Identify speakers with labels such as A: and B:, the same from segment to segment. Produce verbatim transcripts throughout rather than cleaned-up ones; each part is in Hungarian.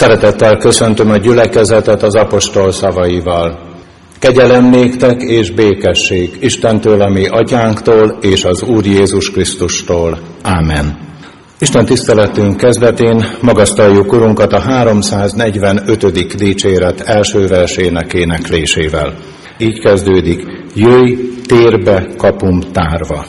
A: Szeretettel köszöntöm a gyülekezetet az apostol szavaival. Kegyelem néktek és békesség Istentől, a mi atyánktól és az Úr Jézus Krisztustól. Ámen. Isten tiszteletünk kezdetén magasztaljuk Urunkat a háromszáznegyvenötödik dicséret első versének éneklésével. Így kezdődik: jöjj, térbe kapum tárva.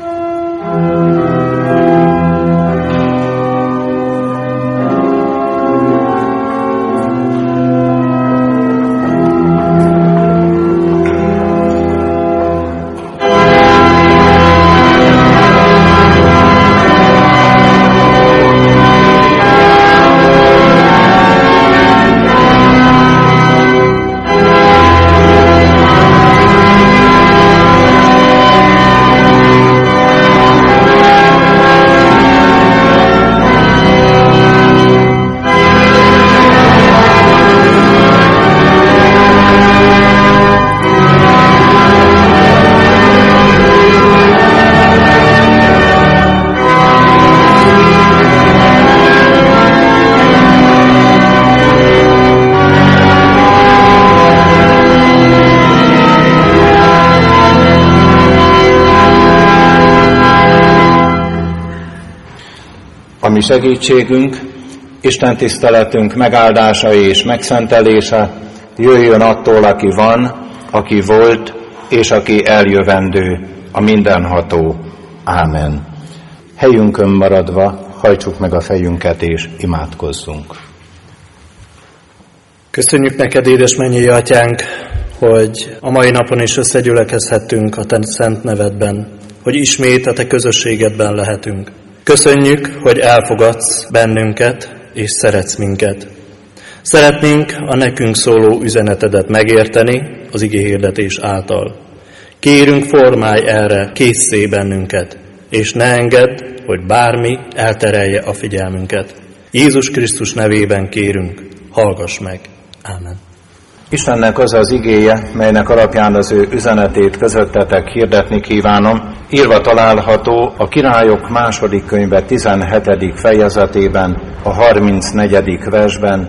A: A mi segítségünk, Isten tiszteletünk megáldása és megszentelése jöjjön attól, aki van, aki volt, és aki eljövendő, a mindenható. Ámen. Helyünkön maradva hajtsuk meg a fejünket és imádkozzunk.
B: Köszönjük neked, édes mennyei atyánk, hogy a mai napon is összegyülekezhettünk a te szent nevedben, hogy ismét a te közösségedben lehetünk. Köszönjük, hogy elfogadsz bennünket, és szeretsz minket. Szeretnénk a nekünk szóló üzenetedet megérteni az igéhirdetés által. Kérünk, formálj erre készszé bennünket, és ne engedd, hogy bármi elterelje a figyelmünket. Jézus Krisztus nevében kérünk, hallgass meg. Ámen.
A: Istennek az az igéje, melynek alapján az ő üzenetét közöttetek hirdetni kívánom, írva található a Királyok második könyve tizenhetedik fejezetében, a harmincnegyedik versben.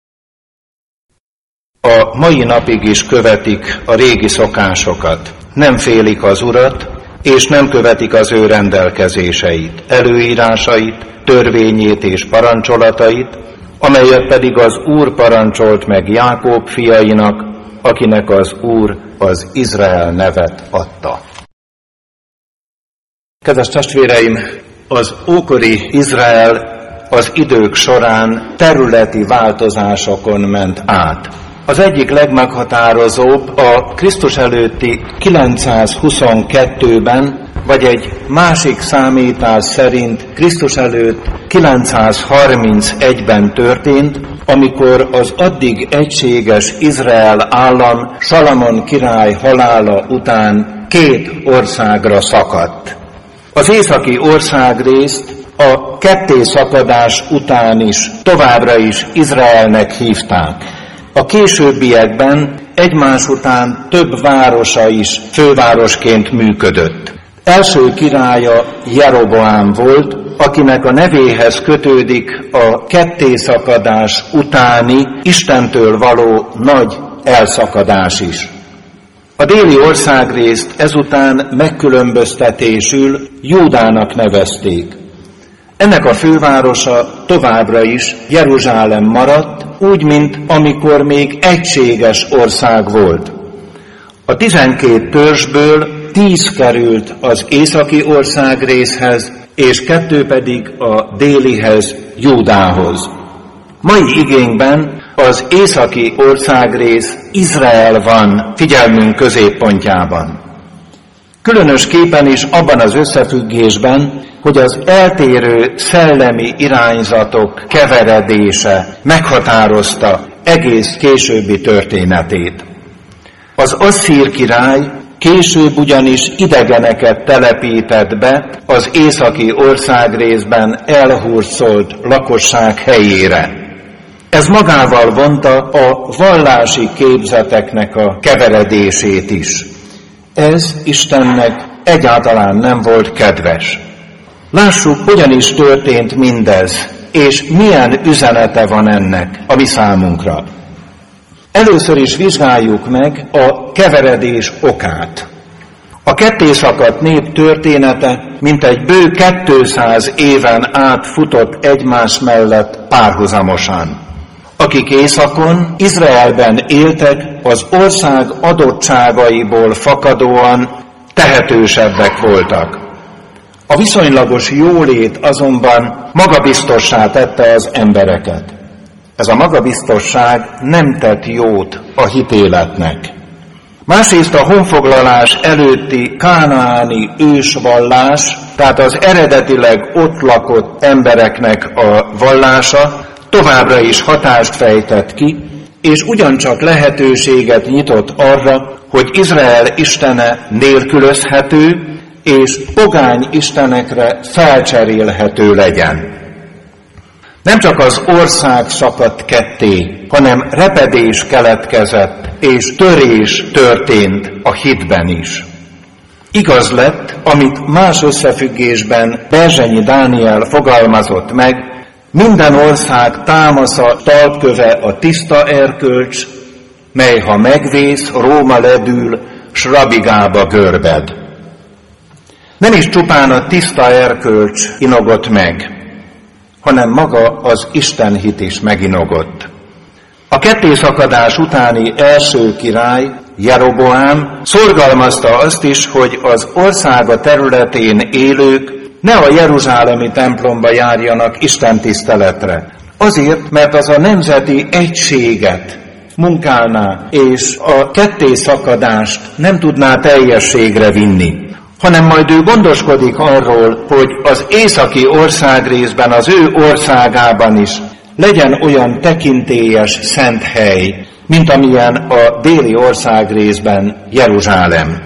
A: A mai napig is követik a régi szokásokat, nem félik az Urat, és nem követik az ő rendelkezéseit, előírásait, törvényét és parancsolatait, amelyet pedig az Úr parancsolt meg Jákob fiainak, akinek az Úr az Izrael nevet adta. Kedves testvéreim, az ókori Izrael az idők során területi változásokon ment át. Az egyik legmeghatározóbb a Krisztus előtti kilencszázhuszonkettőben, vagy egy másik számítás szerint Krisztus előtt kilencszázharmincegyben történt, amikor az addig egységes Izrael állam Salamon király halála után két országra szakadt. Az északi országrészt a kettészakadás után is továbbra is Izraelnek hívták. A későbbiekben egymás után több városa is fővárosként működött. Első királya Jeroboám volt, akinek a nevéhez kötődik a kettészakadás utáni Istentől való nagy elszakadás is. A déli országrészt ezután megkülönböztetésül Júdának nevezték. Ennek a fővárosa továbbra is Jeruzsálem maradt, úgy, mint amikor még egységes ország volt. A tizenkét törzsből tíz került az északi országrészhez, és kettő pedig a délihez, Júdához. Mai igényben az északi országrész Izrael van figyelmünk középpontjában. Különösképpen is abban az összefüggésben, hogy az eltérő szellemi irányzatok keveredése meghatározta egész későbbi történetét. Az asszír király később ugyanis idegeneket telepített be az északi országrészben elhurcolt lakosság helyére. Ez magával vonta a vallási képzeteknek a keveredését is. Ez Istennek egyáltalán nem volt kedves. Lássuk, hogyan is történt mindez és milyen üzenete van ennek a mi számunkra. Először is vizsgáljuk meg a keveredés okát. A kettészakadt nép története mintegy bő kétszáz éven át futott egymás mellett párhuzamosan. Akik északon, Izraelben éltek, az ország adottságaiból fakadóan tehetősebbek voltak. A viszonylagos jólét azonban magabiztossá tette az embereket. Ez a magabiztosság nem tett jót a hitéletnek. Másrészt a honfoglalás előtti kánaáni ősvallás, tehát az eredetileg ott lakott embereknek a vallása továbbra is hatást fejtett ki, és ugyancsak lehetőséget nyitott arra, hogy Izrael istene nélkülözhető, és pogány istenekre felcserélhető legyen. Nem csak az ország szakadt ketté, hanem repedés keletkezett, és törés történt a hitben is. Igaz lett, amit más összefüggésben Berzsenyi Dániel fogalmazott meg, minden ország támasza talpköve a tiszta erkölcs, mely ha megvész, Róma ledül, s rabigába görbed. Nem is csupán a tiszta erkölcs inogott meg, hanem maga az istenhit is meginogott. A kettészakadás utáni első király, Jeroboám szorgalmazta azt is, hogy az országa területén élők ne a jeruzsálemi templomba járjanak istentiszteletre. Azért, mert az a nemzeti egységet munkálná, és a kettészakadást nem tudná teljességre vinni, hanem majd ő gondoskodik arról, hogy az északi országrészben, az ő országában is legyen olyan tekintélyes szent hely, mint amilyen a déli országrészben Jeruzsálem.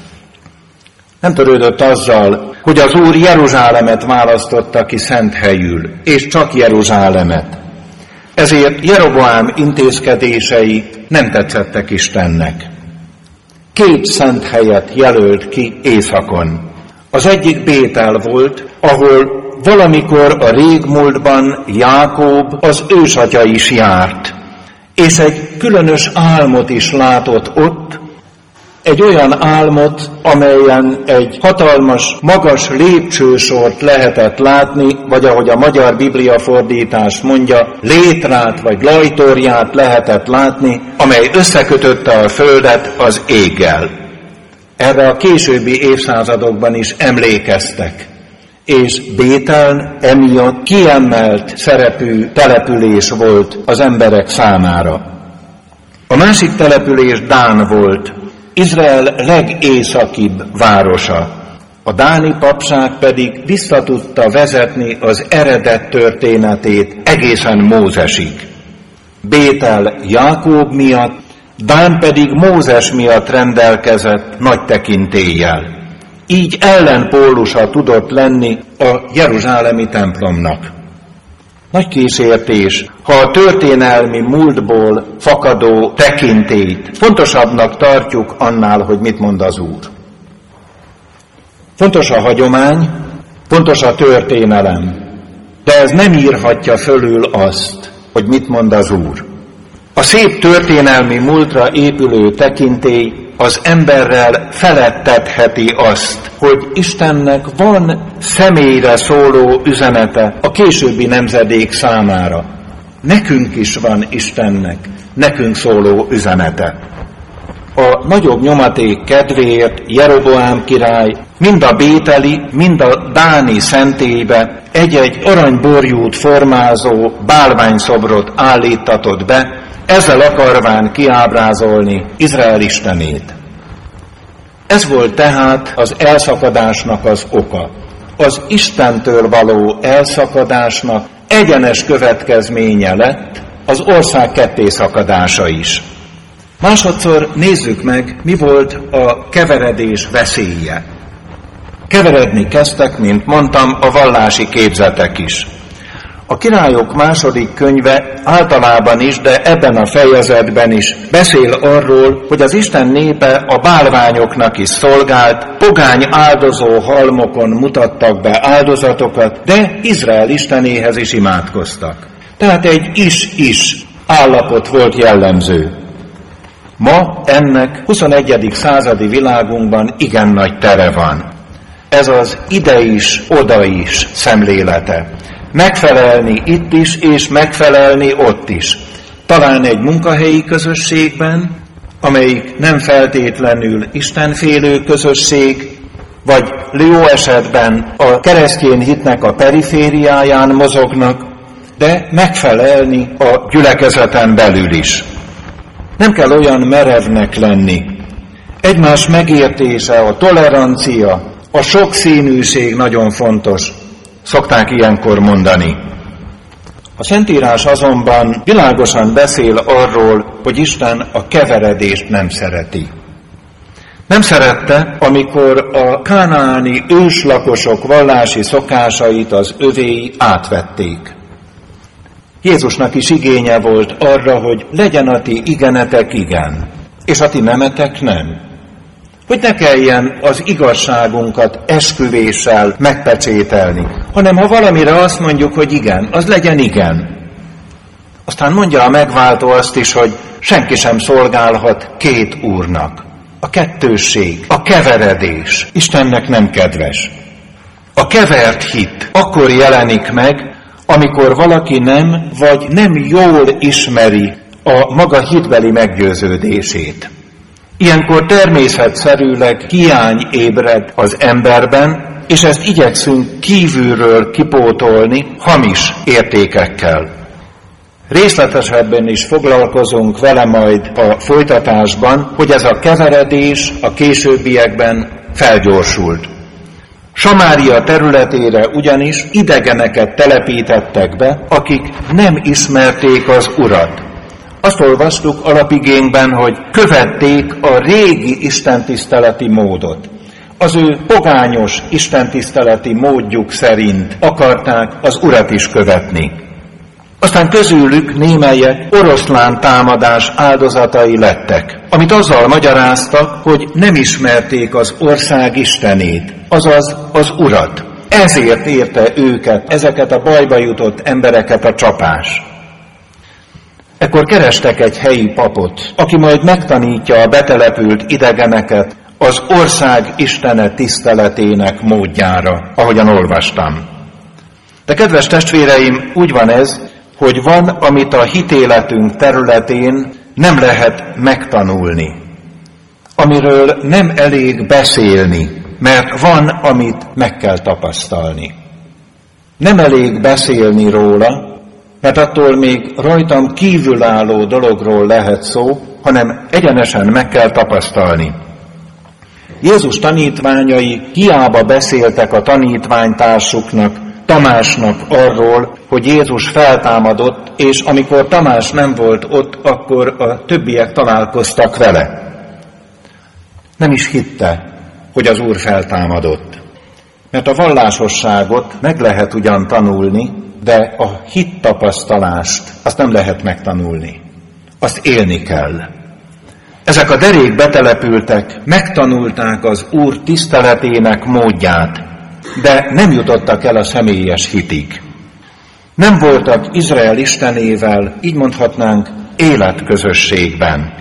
A: Nem törődött azzal, hogy az Úr Jeruzsálemet választotta ki szent helyül, és csak Jeruzsálemet. Ezért Jeroboám intézkedései nem tetszettek Istennek. Két szent helyet jelölt ki északon. Az egyik Bétel volt, ahol valamikor a régmúltban Jákob, az ősatya is járt, és egy különös álmot is látott ott, egy olyan álmot, amelyen egy hatalmas, magas lépcsősort lehetett látni, vagy ahogy a magyar Biblia fordítás mondja, létrát vagy lajtorját lehetett látni, amely összekötötte a földet az éggel. Erre a későbbi évszázadokban is emlékeztek, és Bétel emiatt kiemelt szerepű település volt az emberek számára. A másik település Dán volt, Izrael legészakibb városa. A dáni papság pedig visszatudta vezetni az eredet történetét egészen Mózesig. Bétel Jákob miatt, Dán pedig Mózes miatt rendelkezett nagy tekintéllyel. Így ellenpólusa tudott lenni a jeruzsálemi templomnak. Nagy kísértés, ha a történelmi múltból fakadó tekintélyt fontosabbnak tartjuk annál, hogy mit mond az Úr. Fontos a hagyomány, fontos a történelem, de ez nem írhatja fölül azt, hogy mit mond az Úr. A szép történelmi múltra épülő tekintély az emberrel felettetheti azt, hogy Istennek van személyre szóló üzenete a későbbi nemzedék számára. Nekünk is van Istennek nekünk szóló üzenete. A nagyobb nyomaték kedvéért Jeroboám király mind a bételi, mind a dáni szentélybe egy-egy aranyborjút formázó bálványszobrot állítatott be, ezzel akarván kiábrázolni Izrael istenét. Ez volt tehát az elszakadásnak az oka. Az Istentől való elszakadásnak egyenes következménye lett az ország kettészakadása is. Másodszor nézzük meg, mi volt a keveredés veszélye. Keveredni kezdtek, mint mondtam, a vallási képzetek is. A Királyok második könyve általában is, de ebben a fejezetben is beszél arról, hogy az Isten népe a bálványoknak is szolgált, pogány áldozó halmokon mutattak be áldozatokat, de Izrael Istenéhez is imádkoztak. Tehát egy is-is állapot volt jellemző. Ma ennek huszonegyedik századi világunkban igen nagy tere van. Ez az ide is, oda is szemlélete. Megfelelni itt is, és megfelelni ott is. Talán egy munkahelyi közösségben, amelyik nem feltétlenül istenfélő közösség, vagy jó esetben a keresztény hitnek a perifériáján mozognak, de megfelelni a gyülekezeten belül is. Nem kell olyan merevnek lenni. Egymás megértése, a tolerancia, a sokszínűség nagyon fontos. Szokták ilyenkor mondani. A Szentírás azonban világosan beszél arról, hogy Isten a keveredést nem szereti. Nem szerette, amikor a kánaáni őslakosok vallási szokásait az övéi átvették. Jézusnak is igénye volt arra, hogy legyen a ti igenetek igen, és a ti nemetek nem. Hogy ne kelljen az igazságunkat esküvéssel megpecsételni, hanem ha valamire azt mondjuk, hogy igen, az legyen igen. Aztán mondja a megváltó azt is, hogy senki sem szolgálhat két úrnak. A kettősség, a keveredés Istennek nem kedves. A kevert hit akkor jelenik meg, amikor valaki nem, vagy nem jól ismeri a maga hitbeli meggyőződését. Ilyenkor természetszerűleg hiány ébred az emberben, és ezt igyekszünk kívülről kipótolni hamis értékekkel. Részletesebben is foglalkozunk vele majd a folytatásban, hogy ez a keveredés a későbbiekben felgyorsult. Samária területére ugyanis idegeneket telepítettek be, akik nem ismerték az Urat. Azt olvastuk alapigényben, hogy követték a régi istentiszteleti módot. Az ő pogányos istentiszteleti módjuk szerint akarták az Urat is követni. Aztán közülük némelyek oroszlán támadás áldozatai lettek, amit azzal magyaráztak, hogy nem ismerték az ország istenét, azaz az Urat. Ezért érte őket, ezeket a bajba jutott embereket a csapás. Ekkor kerestek egy helyi papot, aki majd megtanítja a betelepült idegeneket az ország istene tiszteletének módjára, ahogyan olvastam. De kedves testvéreim, úgy van ez, hogy van, amit a hitéletünk területén nem lehet megtanulni, amiről nem elég beszélni, mert van, amit meg kell tapasztalni. Nem elég beszélni róla, mert attól még rajtam kívülálló dologról lehet szó, hanem egyenesen meg kell tapasztalni. Jézus tanítványai hiába beszéltek a tanítványtársuknak, Tamásnak arról, hogy Jézus feltámadott, és amikor Tamás nem volt ott, akkor a többiek találkoztak vele. Nem is hitte, hogy az Úr feltámadott. Mert a vallásosságot meg lehet ugyan tanulni, de a hittapasztalást azt nem lehet megtanulni. Azt élni kell. Ezek a derék betelepültek, megtanulták az Úr tiszteletének módját, de nem jutottak el a személyes hitig. Nem voltak Izrael Istenével, így mondhatnánk, életközösségben.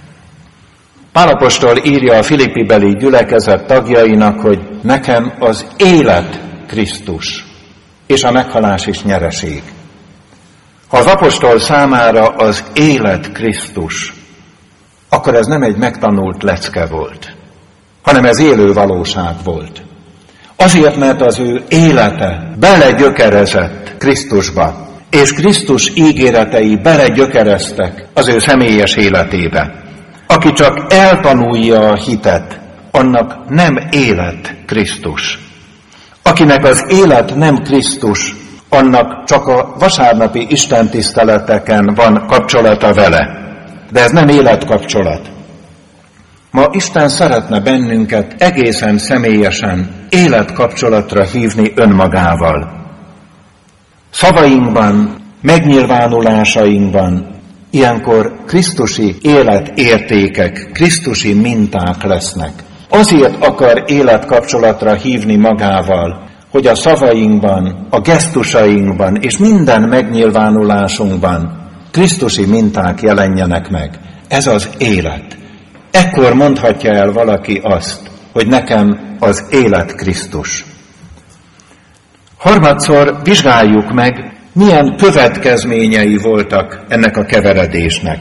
A: Pál apostol írja a Filippibeli gyülekezet tagjainak, hogy nekem az élet Krisztus, és a meghalás is nyereség. Ha az apostol számára az élet Krisztus, akkor ez nem egy megtanult lecke volt, hanem ez élő valóság volt. Azért, mert az ő élete belegyökerezett Krisztusba, és Krisztus ígéretei belegyökereztek az ő személyes életébe. Aki csak eltanulja a hitet, annak nem élet Krisztus. Akinek az élet nem Krisztus, annak csak a vasárnapi istentiszteleteken van kapcsolata vele. De ez nem életkapcsolat. Ma Isten szeretne bennünket egészen személyesen életkapcsolatra hívni önmagával. Szavainkban, megnyilvánulásainkban ilyenkor krisztusi életértékek, krisztusi minták lesznek. Azért akar életkapcsolatra hívni magával, hogy a szavainkban, a gesztusainkban és minden megnyilvánulásunkban krisztusi minták jelenjenek meg. Ez az élet. Ekkor mondhatja el valaki azt, hogy nekem az élet Krisztus. Harmadszor vizsgáljuk meg, milyen következményei voltak ennek a keveredésnek.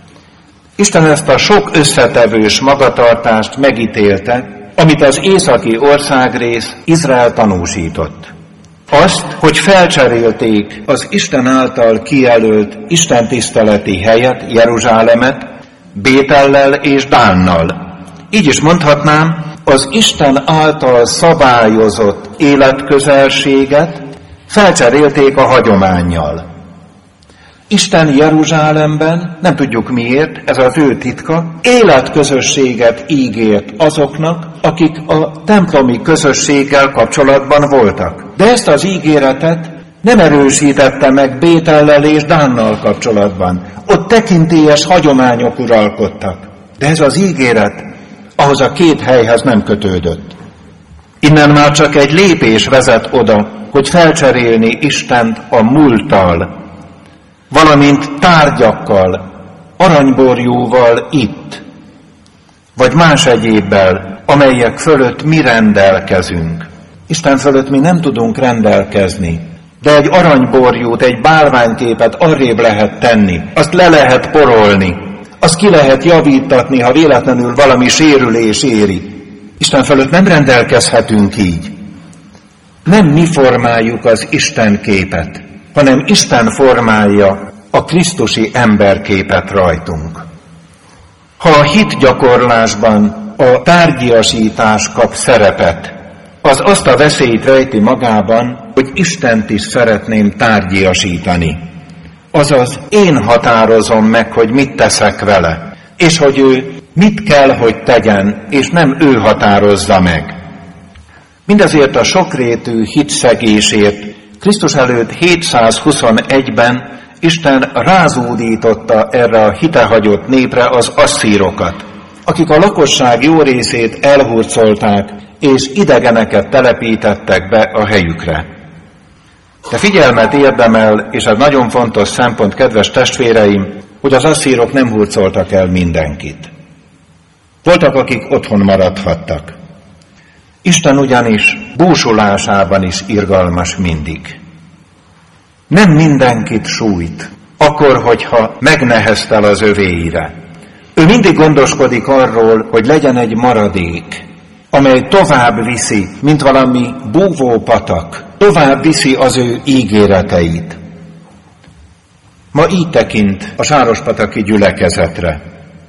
A: Isten ezt a sok összetevős magatartást megítélte, amit az északi országrész Izrael tanúsított. Azt, hogy felcserélték az Isten által kijelölt istentiszteleti helyet, Jeruzsálemet, Bétellel és Dánnal. Így is mondhatnám, az Isten által szabályozott életközelséget felcserélték a hagyománnyal. Isten Jeruzsálemben, nem tudjuk miért, ez az ő titka, életközösséget ígért azoknak, akik a templomi közösséggel kapcsolatban voltak. De ezt az ígéretet nem erősítette meg Bétellel és Dánnal kapcsolatban. Ott tekintélyes hagyományok uralkodtak. De ez az ígéret ahhoz a két helyhez nem kötődött. Innen már csak egy lépés vezet oda, hogy felcserélni Istent a múlttal, valamint tárgyakkal, aranyborjúval itt, vagy más egyébbel, amelyek fölött mi rendelkezünk. Isten fölött mi nem tudunk rendelkezni, de egy aranyborjút, egy bálványképet arrébb lehet tenni, azt le lehet porolni, azt ki lehet javítatni, ha véletlenül valami sérülés éri. Isten fölött nem rendelkezhetünk így. Nem mi formáljuk az Isten képet, hanem Isten formálja a krisztusi emberképet rajtunk. Ha a hitgyakorlásban a tárgyiasítás kap szerepet, az azt a veszélyt rejti magában, hogy Istent is szeretném tárgyiasítani. Azaz én határozom meg, hogy mit teszek vele, és hogy ő mit kell, hogy tegyen, és nem ő határozza meg. Mindezért a sokrétű hitszegésért Krisztus előtt hétszázhuszonegyben Isten rázúdította erre a hitehagyott népre az asszírokat, akik a lakosság jó részét elhurcolták, és idegeneket telepítettek be a helyükre. De figyelmet érdemel, és ez nagyon fontos szempont, kedves testvéreim, hogy az asszírok nem hurcoltak el mindenkit. Voltak, akik otthon maradhattak. Isten ugyanis búsulásában is irgalmas mindig. Nem mindenkit sújt, akkor, hogyha megneheztel az övéire. Ő mindig gondoskodik arról, hogy legyen egy maradék, amely tovább viszi, mint valami búvópatak, tovább viszi az ő ígéreteit. Ma így tekint a sárospataki gyülekezetre.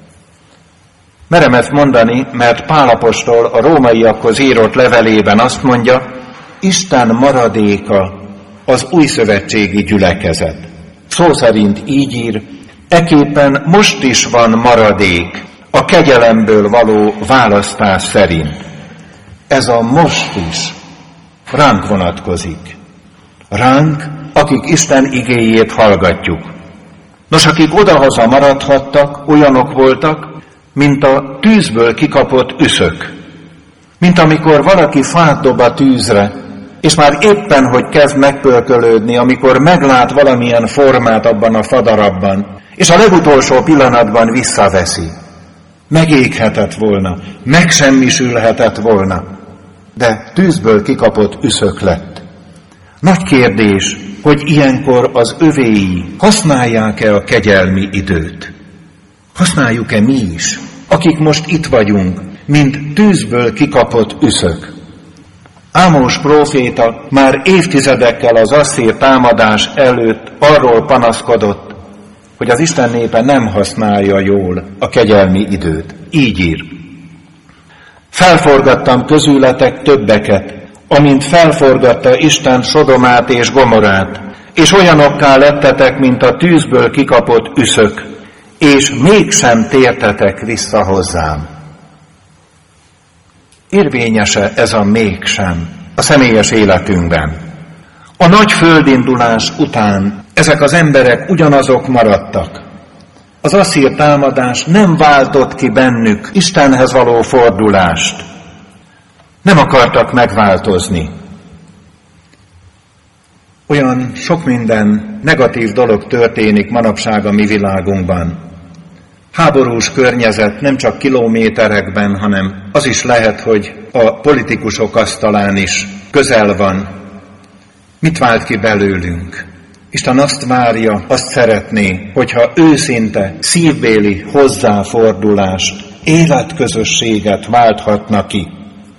A: Merem ezt mondani, mert Pál apostol a rómaiakhoz írott levelében azt mondja, Isten maradéka az újszövetségi gyülekezet. Szó szerint így ír, eképpen most is van maradék a kegyelemből való választás szerint. Ez a most is ránk vonatkozik. Ránk, akik Isten igéjét hallgatjuk. Nos, akik odahaza maradhattak, olyanok voltak, mint a tűzből kikapott üszök. Mint amikor valaki fát dob a tűzre, és már éppen, hogy kezd megpölkölődni, amikor meglát valamilyen formát abban a fadarabban, és a legutolsó pillanatban visszaveszi. Megéghetett volna, megsemmisülhetett volna, de tűzből kikapott üszök lett. Nagy kérdés, hogy ilyenkor az övéi használják-e a kegyelmi időt? Használjuk-e mi is, akik most itt vagyunk, mint tűzből kikapott üszök? Ámós próféta már évtizedekkel az asszír támadás előtt arról panaszkodott, hogy az Isten népe nem használja jól a kegyelmi időt. Így ír. Felforgattam közületek többeket, amint felforgatta Isten Sodomát és Gomorát, és olyanokká lettetek, mint a tűzből kikapott üszök, és mégsem tértetek vissza hozzám. Érvényese ez a mégsem a személyes életünkben? A nagy földindulás után ezek az emberek ugyanazok maradtak. Az asszír támadás nem váltott ki bennük Istenhez való fordulást. Nem akartak megváltozni. Olyan sok minden negatív dolog történik manapság a mi világunkban. Háborús környezet nem csak kilométerekben, hanem az is lehet, hogy a politikusok asztalán is közel van. Mit vált ki belőlünk? Isten azt várja, azt szeretné, hogyha őszinte, szívbéli hozzáfordulást, életközösséget válthatna ki.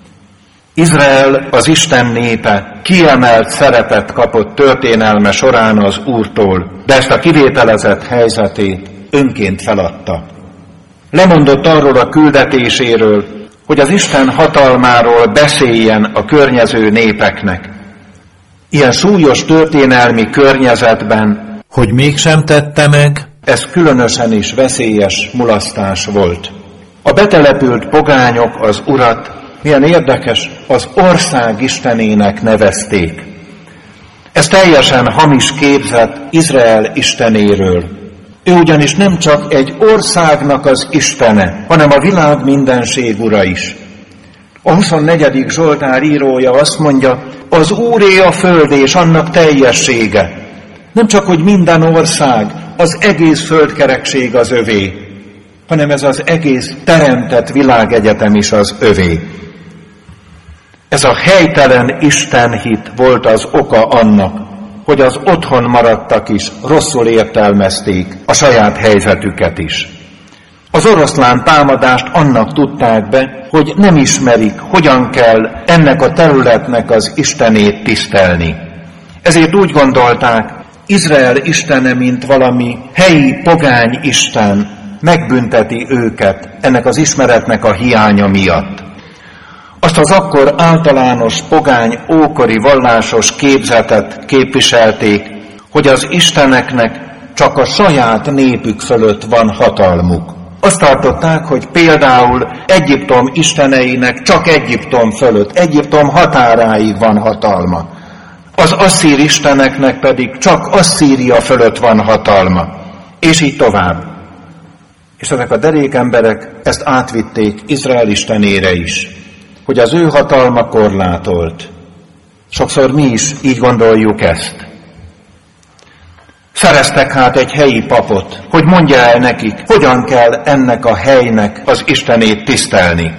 A: Izrael, az Isten népe, kiemelt szerepet kapott történelme során az Úrtól, de ezt a kivételezett helyzetét önként feladta. Lemondott arról a küldetéséről, hogy az Isten hatalmáról beszéljen a környező népeknek. Ilyen súlyos történelmi környezetben, hogy mégsem tette meg, ez különösen is veszélyes mulasztás volt. A betelepült pogányok az Urat, milyen érdekes, az ország istenének nevezték. Ez teljesen hamis képzet Izrael istenéről. Ő ugyanis nem csak egy országnak az istene, hanem a világ mindenség ura is. A huszonnegyedik Zsoltár írója azt mondja, az Úré a föld és annak teljessége. Nem csak, hogy minden ország, az egész földkerekség az övé, hanem ez az egész teremtett világegyetem is az övé. Ez a helytelen istenhit volt az oka annak, hogy az otthon maradtak is rosszul értelmezték a saját helyzetüket is. Az oroszlán támadást annak tudták be, hogy nem ismerik, hogyan kell ennek a területnek az istenét tisztelni. Ezért úgy gondolták, Izrael istene, mint valami helyi pogány isten, megbünteti őket ennek az ismeretnek a hiánya miatt. Azt az akkor általános pogány ókori vallásos képzetet képviselték, hogy az isteneknek csak a saját népük fölött van hatalmuk. Azt tartották, hogy például Egyiptom isteneinek csak Egyiptom fölött, Egyiptom határáig van hatalma. Az asszír isteneknek pedig csak Asszíria fölött van hatalma. És így tovább. És ezek a derék emberek ezt átvitték Izrael istenére is, hogy az ő hatalma korlátolt. Sokszor mi is így gondoljuk ezt. Szereztek hát egy helyi papot, hogy mondja el nekik, hogyan kell ennek a helynek az istenét tisztelni.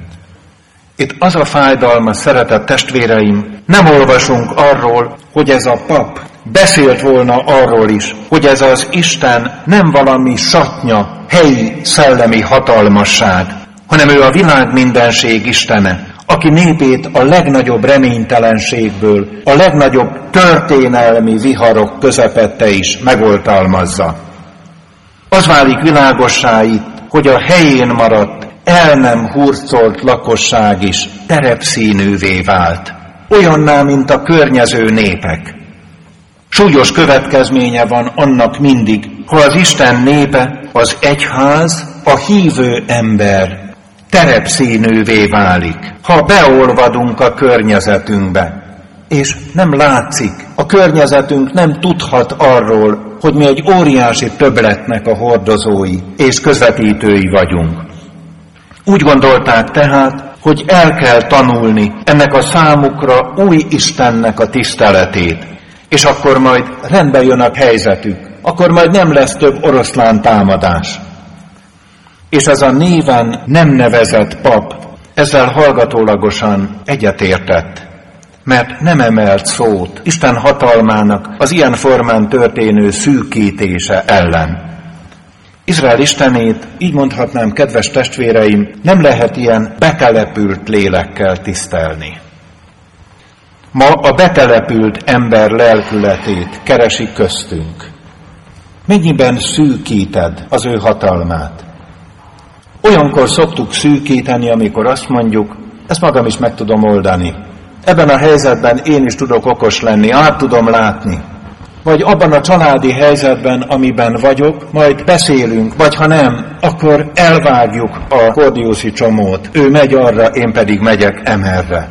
A: Itt az a fájdalma, szeretett testvéreim, nem olvasunk arról, hogy ez a pap beszélt volna arról is, hogy ez az Isten nem valami satnya, helyi szellemi hatalmasság, hanem ő a világ mindenség istene, aki népét a legnagyobb reménytelenségből, a legnagyobb történelmi viharok közepette is megoltalmazza. Az válik világossá itt, hogy a helyén maradt, el nem hurcolt lakosság is terepszínűvé vált, olyanná, mint a környező népek. Súlyos következménye van annak mindig, ha az Isten népe, az egyház, a hívő ember terepszínűvé válik, ha beolvadunk a környezetünkbe, és nem látszik, a környezetünk nem tudhat arról, hogy mi egy óriási többletnek a hordozói és közvetítői vagyunk. Úgy gondolták tehát, hogy el kell tanulni ennek a számukra új Istennek a tiszteletét, és akkor majd rendbe jön a helyzetük, akkor majd nem lesz több oroszlán támadás. És ez a néven nem nevezett pap ezzel hallgatólagosan egyetértett, mert nem emelt szót Isten hatalmának az ilyen formán történő szűkítése ellen. Izrael istenét, így mondhatnám, kedves testvéreim, nem lehet ilyen betelepült lélekkel tisztelni. Ma a betelepült ember lelkületét keresi köztünk. Mennyiben szűkíted az ő hatalmát? Olyankor szoktuk szűkíteni, amikor azt mondjuk, ezt magam is meg tudom oldani. Ebben a helyzetben én is tudok okos lenni, át tudom látni. Vagy abban a családi helyzetben, amiben vagyok, majd beszélünk, vagy ha nem, akkor elvágjuk a kordiuszi csomót. Ő megy arra, én pedig megyek emerre.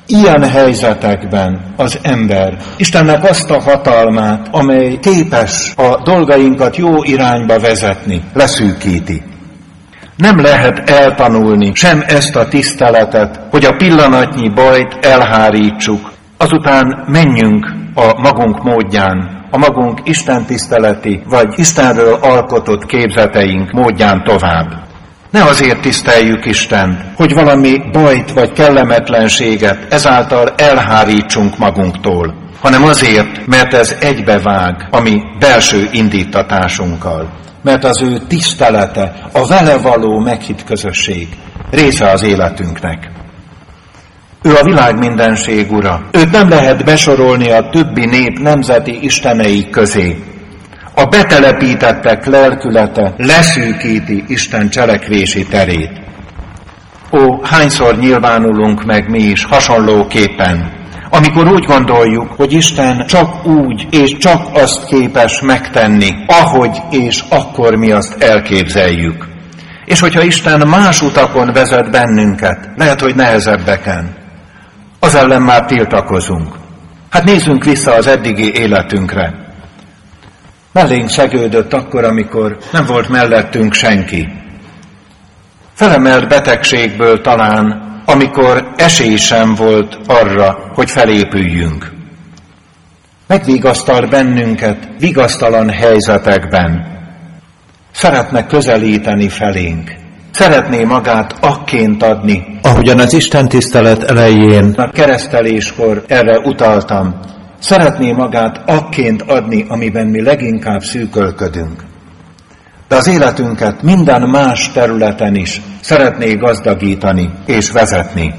A: Ilyen helyzetekben az ember Istennek azt a hatalmát, amely képes a dolgainkat jó irányba vezetni, leszűkíti. Nem lehet eltanulni sem ezt a tiszteletet, hogy a pillanatnyi bajt elhárítsuk, azután menjünk a magunk módján, a magunk istentiszteleti vagy Istenről alkotott képzeteink módján tovább. Ne azért tiszteljük Istent, hogy valami bajt vagy kellemetlenséget ezáltal elhárítsunk magunktól, hanem azért, mert ez egybevág a mi belső indítatásunkkal. Mert az ő tisztelete, a vele való meghitt közösség része az életünknek. Ő a világ mindenség ura. Őt nem lehet besorolni a többi nép nemzeti istenei közé. A betelepítettek lelkülete leszűkíti Isten cselekvési terét. Ó, hányszor nyilvánulunk meg mi is hasonlóképpen, amikor úgy gondoljuk, hogy Isten csak úgy és csak azt képes megtenni, ahogy és akkor mi azt elképzeljük. És hogyha Isten más utakon vezet bennünket, lehet, hogy nehezebbeken, az ellen már tiltakozunk. Hát nézzünk vissza az eddigi életünkre. Mellénk szegődött akkor, amikor nem volt mellettünk senki. Felemelt betegségből talán, amikor esély sem volt arra, hogy felépüljünk. Megvigasztal bennünket vigasztalan helyzetekben. Szeretne közelíteni felénk. Szeretné magát akként adni. Ahogyan az Isten tisztelet elején, a kereszteléskor erre utaltam. Szeretné magát akként adni, amiben mi leginkább szűkölködünk. De az életünket minden más területen is szeretné gazdagítani és vezetni.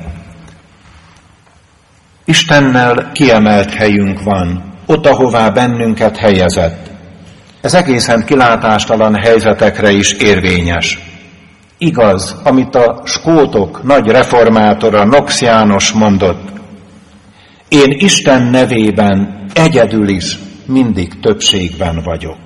A: Istennel kiemelt helyünk van, ott, ahová bennünket helyezett. Ez egészen kilátástalan helyzetekre is érvényes. Igaz, amit a skótok nagy reformátora Knox János mondott, én Isten nevében egyedül is mindig többségben vagyok.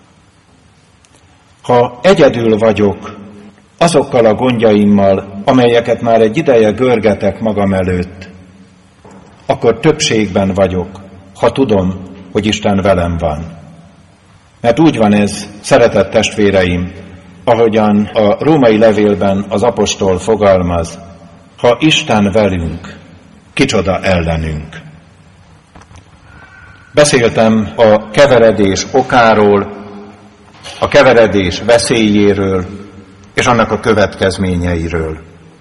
A: Ha egyedül vagyok azokkal a gondjaimmal, amelyeket már egy ideje görgetek magam előtt, akkor többségben vagyok, ha tudom, hogy Isten velem van. Mert úgy van ez, szeretett testvéreim, ahogyan a római levélben az apostol fogalmaz, ha Isten velünk, kicsoda ellenünk. Beszéltem a keveredés okáról, a keveredés veszélyéről és annak a következményeiről.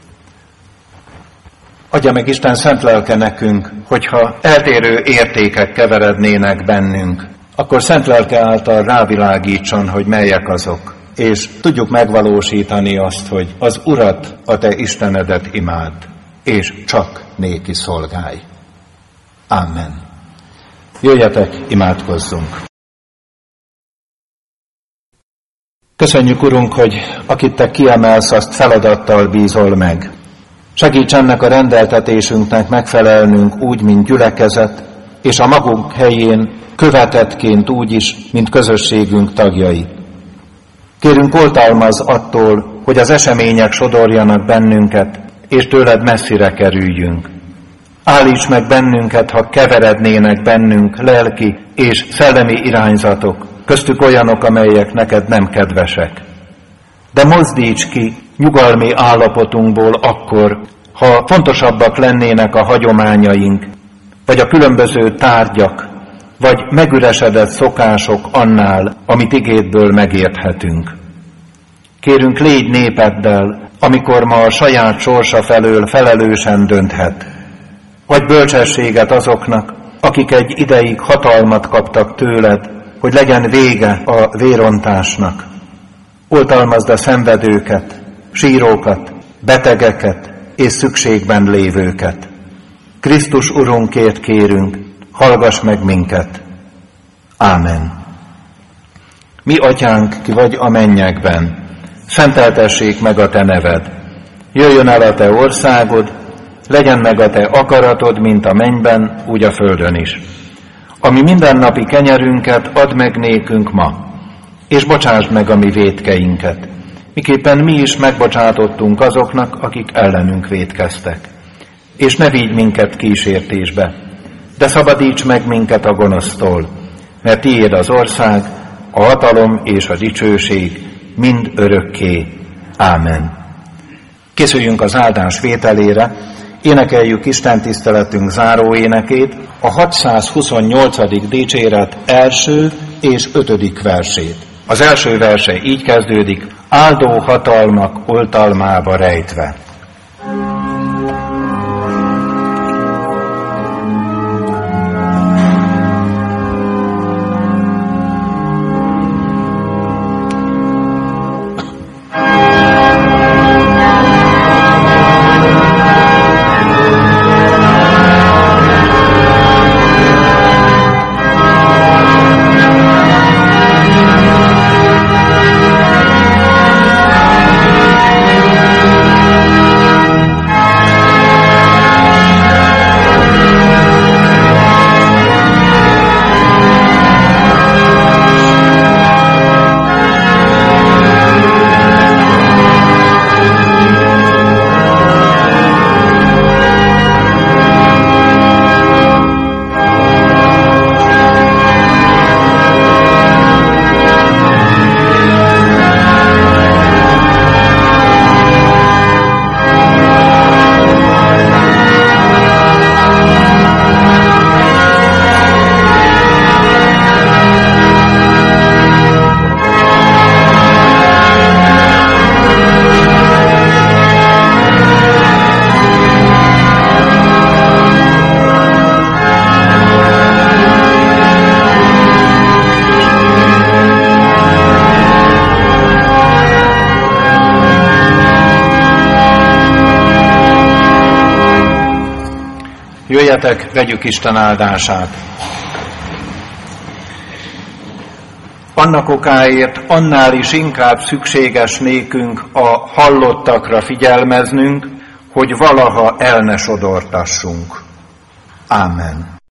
A: Adja meg Isten szent lelke nekünk, hogyha eltérő értékek keverednének bennünk, akkor szent lelke által rávilágítson, hogy melyek azok, és tudjuk megvalósítani azt, hogy az Urat, a te Istenedet imád, és csak néki szolgálj. Amen. Jöjjetek, imádkozzunk! Köszönjük, Urunk, hogy akit te kiemelsz, azt feladattal bízol meg. Segíts ennek a rendeltetésünknek megfelelnünk úgy, mint gyülekezet, és a magunk helyén követettként úgy is, mint közösségünk tagjai. Kérünk, oltalmazz attól, hogy az események sodorjanak bennünket, és tőled messzire kerüljünk. Állíts meg bennünket, ha keverednének bennünk lelki és szellemi irányzatok, köztük olyanok, amelyek neked nem kedvesek. De mozdíts ki nyugalmi állapotunkból akkor, ha fontosabbak lennének a hagyományaink, vagy a különböző tárgyak, vagy megüresedett szokások annál, amit igédből megérthetünk. Kérünk, légy népeddel, amikor ma a saját sorsa felől felelősen dönthet. Vagy bölcsességet azoknak, akik egy ideig hatalmat kaptak tőled, hogy legyen vége a vérontásnak. Oltalmazd a szenvedőket, sírókat, betegeket és szükségben lévőket. Krisztus Urunkért kérünk, hallgass meg minket. Ámen. Mi atyánk, ki vagy a mennyekben, szenteltessék meg a te neved. Jöjjön el a te országod, legyen meg a te akaratod, mint a mennyben, úgy a földön is. Ami mindennapi kenyerünket add meg nékünk ma, és bocsásd meg a mi vétkeinket, miképpen mi is megbocsátottunk azoknak, akik ellenünk vétkeztek. és ne vigy minket kísértésbe, de szabadíts meg minket a gonosztól, mert tiéd az ország, a hatalom és a dicsőség mind örökké. Ámen. Készüljünk az áldás vételére, énekeljük Isten tiszteletünk záró énekét, a hatszázhuszonnyolcadik dicséret első és ötödik versét. Az első verse így kezdődik: áldó hatalmak oltalmába rejtve. Jöjjetek, vegyük Isten áldását. Annak okáért annál is inkább szükséges nékünk a hallottakra figyelmeznünk, hogy valaha el ne sodortassunk. Ámen.